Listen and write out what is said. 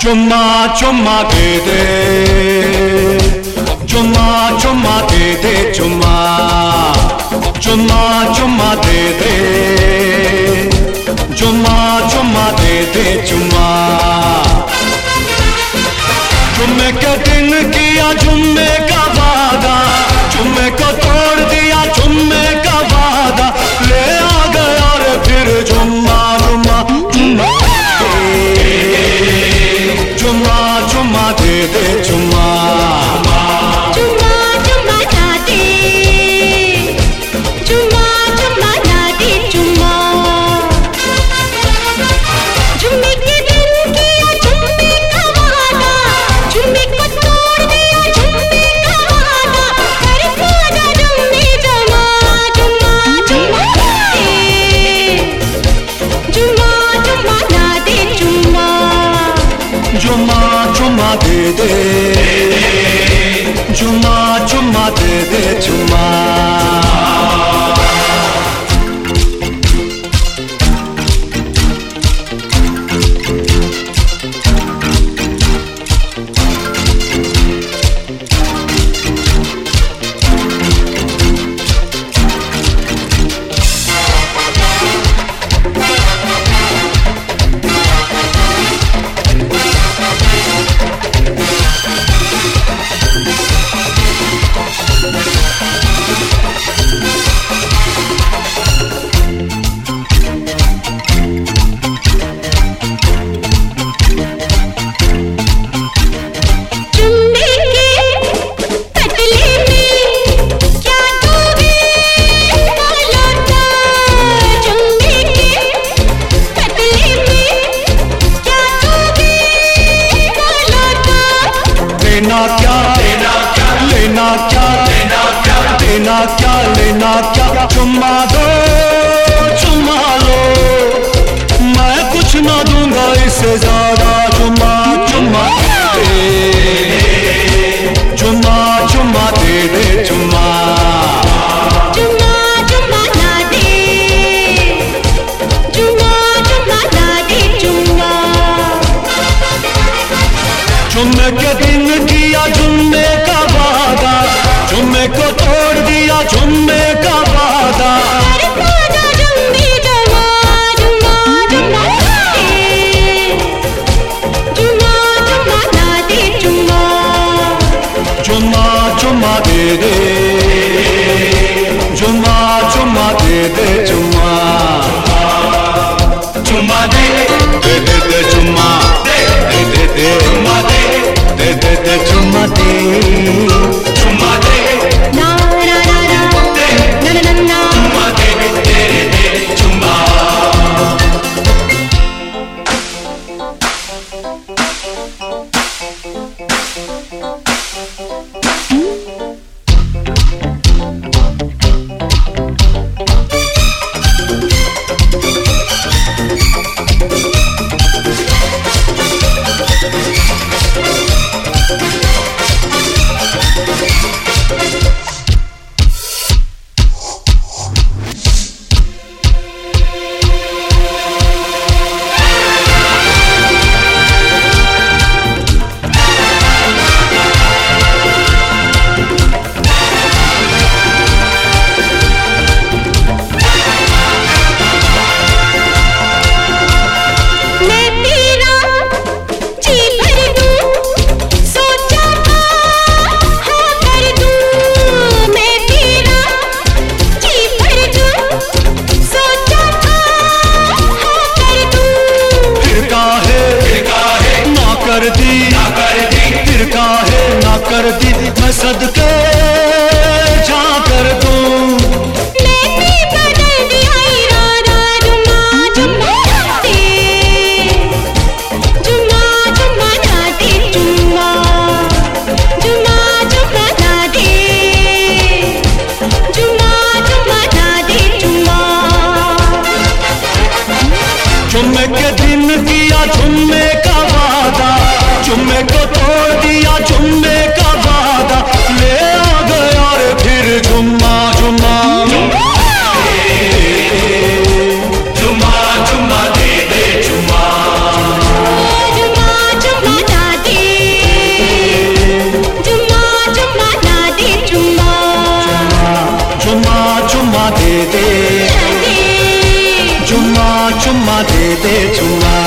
चुम्मा चुम्मा दे दे, चुम्मा चुम्मा दे दे, चुम्मा चुम्मा चुम्मा दे दे, चुम्मा चुम्मा दे दे, चुम्मा। जुम्मे के दिन किया जुम्मे का वादा, जुम्मे को तोड़ दिया जुम्मे का वादा, ले आ गया रे फिर जुम्मा जुम्मा जुम्मा जुम्मा जुम्मा दे दे, जुम्मा जुम्मा जुम्मा ना दे, जुम्मा जुम्मा ना दे, जुम्मा। जुम्मे के दिन किया जुम्मे का वादा, जुम्मे को तोड़ दिया जुम्मे का वादा, कर पूजा जुम्मे जुम्मा जुम्मा जुम्मा दे, जुम्मा जुम्मा ना दे, जुम्मा। जुम्मा जुम्मा दे दे, जुम्मा जुम्मा दे दे, जुम्मा। लेना क्या लेना क्या लेना क्या लेना क्या लेना क्या लेना क्या, चुम्मा दो चुम्मा लो, मैं कुछ ना दूंगा इससे ज्यादा, चुम्मा चुम्मा दे, चुम्मा चुम्मा दे दे, चुम्मा जुम्मा जुम्मा ना दे, जुम्मा जुम्मा ना दे, जुम्मा। जुम्मे के दिन किया जुम्मे का वादा, जुम्मे को तोड़ दिया जुम्मे का वादा, कर पूजा जुम्मे जुम्मा जुम्मा जुम्मा दे, जुम्मा जुम्मा ना दे, जुम्मा। जुम्मा जुम्मा दे दे, जुम्मा जुम्मा दे दे, जुम्मा जुम्मा दे दे दे दे, जुम्मा दे दे दे दे, जुम्मा दे दे दे दे, जुम्मा दे जुम्मा दे ना ना ना ना दे ना ना ना, जुम्मा दे दे दे, जुम्मा। फिर काहे ना कर दी, मैं सदके जा कर दूं, मैंने बदल दिया इरादा, जुम्मा जुम्मा दे, जुम्मा जुम्मा ना दे, जुम्मा जुम्मा जुम्मा ना दे, जुम्मा जुम्मा ना दे, जुम्मा। जुम्मे के दिन किया जुम्मे का वादा, जुम्मे को तोड़ दिया जुम्मे का वादा, ले आ गया रे फिर जुम्मा जुम्मा जुम्मा जुम्मा दे दे, जुम्मा जुम्मा जुम्मा दे दे, चुम्मा चुम्मा दे दे चुम्मा।